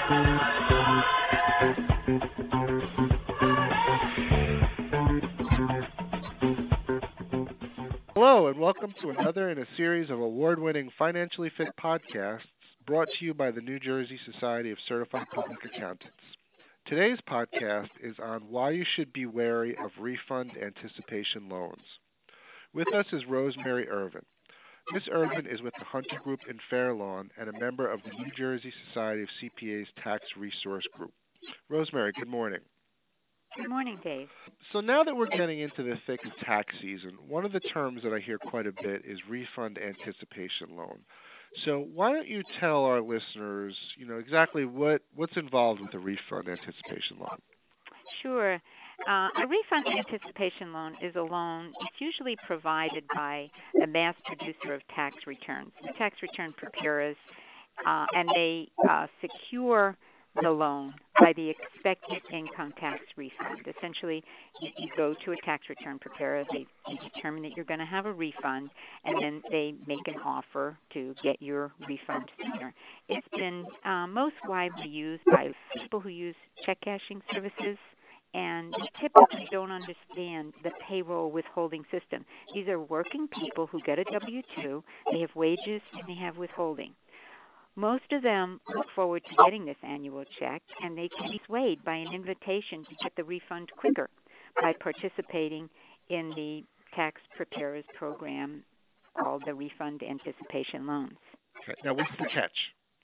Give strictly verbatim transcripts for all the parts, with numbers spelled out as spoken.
Hello, and welcome to another in a series of award-winning Financially Fit podcasts brought to you by the New Jersey Society of Certified Public Accountants. Today's podcast is on why you should be wary of refund anticipation loans. With us is Rosemary Irvin. Miz Irvin is with the Hunter Group in Fair Lawn and a member of the New Jersey Society of C P As Tax Resource Group. Rosemary, good morning. Good morning, Dave. So now that we're getting into the thick of tax season, one of the terms that I hear quite a bit is refund anticipation loan. So why don't you tell our listeners, you know, exactly what, what's involved with a refund anticipation loan? Sure. Uh, a refund anticipation loan is a loan. It's usually provided by the mass producer of tax returns, the tax return preparers, uh, and they uh, secure the loan by the expected income tax refund. Essentially, you, you go to a tax return preparer, they, they determine that you're going to have a refund, and then they make an offer to get your refund sooner. It's been uh, most widely used by people who use check cashing services, and they typically don't understand the payroll withholding system. These are working people who get a W two, they have wages, and they have withholding. Most of them look forward to getting this annual check, and they can be swayed by an invitation to get the refund quicker by participating in the tax preparers program called the Refund Anticipation Loans. Okay. Now, what's the catch?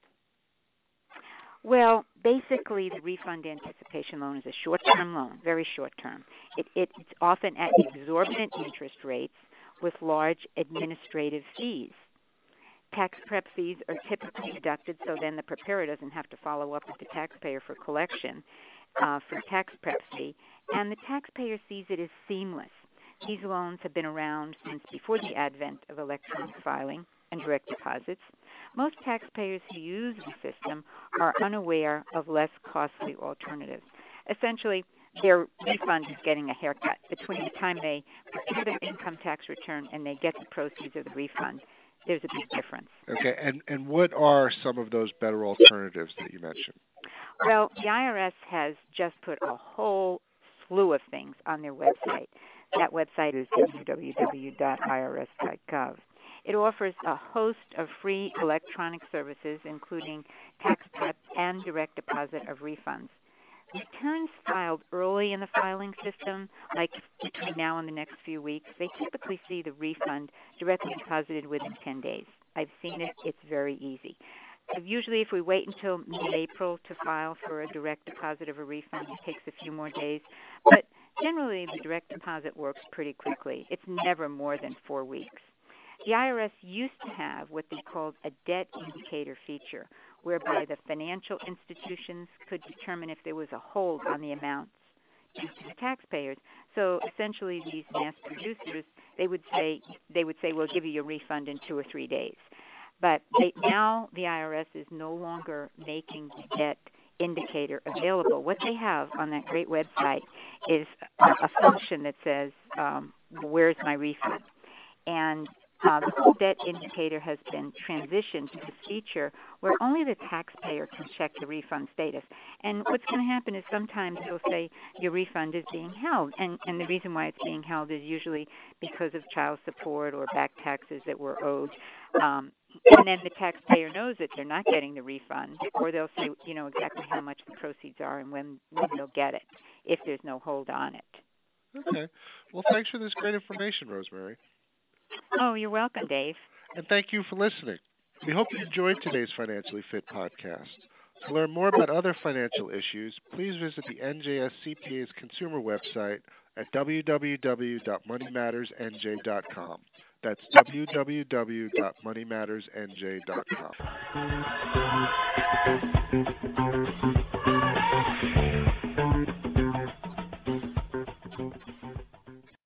Well, basically, the Refund Anticipation Loan is a short-term loan, very short-term. It, it, it's often at exorbitant interest rates with large administrative fees. Tax prep fees are typically deducted, so then the preparer doesn't have to follow up with the taxpayer for collection uh, for tax prep fee, and the taxpayer sees it as seamless. These loans have been around since before the advent of electronic filing and direct deposits. Most taxpayers who use the system are unaware of less costly alternatives. Essentially, their refund is getting a haircut between the time they prepare their income tax return and they get the proceeds of the refund. There's a big difference. Okay, and, and what are some of those better alternatives that you mentioned? Well, the I R S has just put a whole slew of things on their website. That website is w w w dot i r s dot gov. It offers a host of free electronic services, including tax prep and direct deposit of refunds. Returns filed early in the filing system, like between now and the next few weeks, they typically see the refund directly deposited within ten days. I've seen it. It's very easy. Usually if we wait until mid-April to file for a direct deposit of a refund, it takes a few more days. But generally, the direct deposit works pretty quickly. It's never more than four weeks. The I R S used to have what they called a debt indicator feature, whereby the financial institutions could determine if there was a hold on the amounts due to the taxpayers. So essentially, these mass producers, they would say, they would say, we'll give you your refund in two or three days. But they, now the I R S is no longer making the debt indicator available. What they have on that great website is a, a function that says, um, where's my refund? And Uh, the whole debt indicator has been transitioned to this feature where only the taxpayer can check the refund status. And what's going to happen is sometimes they'll say your refund is being held. And, and the reason why it's being held is usually because of child support or back taxes that were owed. Um, and then the taxpayer knows that they're not getting the refund, or they'll say, you know, exactly how much the proceeds are and when, when they'll get it if there's no hold on it. Okay. Well, thanks for this great information, Rosemary. Oh, you're welcome, Dave. And thank you for listening. We hope you enjoyed today's Financially Fit podcast. To learn more about other financial issues, please visit the N J S C P A's consumer website at w w w dot money matters n j dot com. That's w w w dot money matters n j dot com.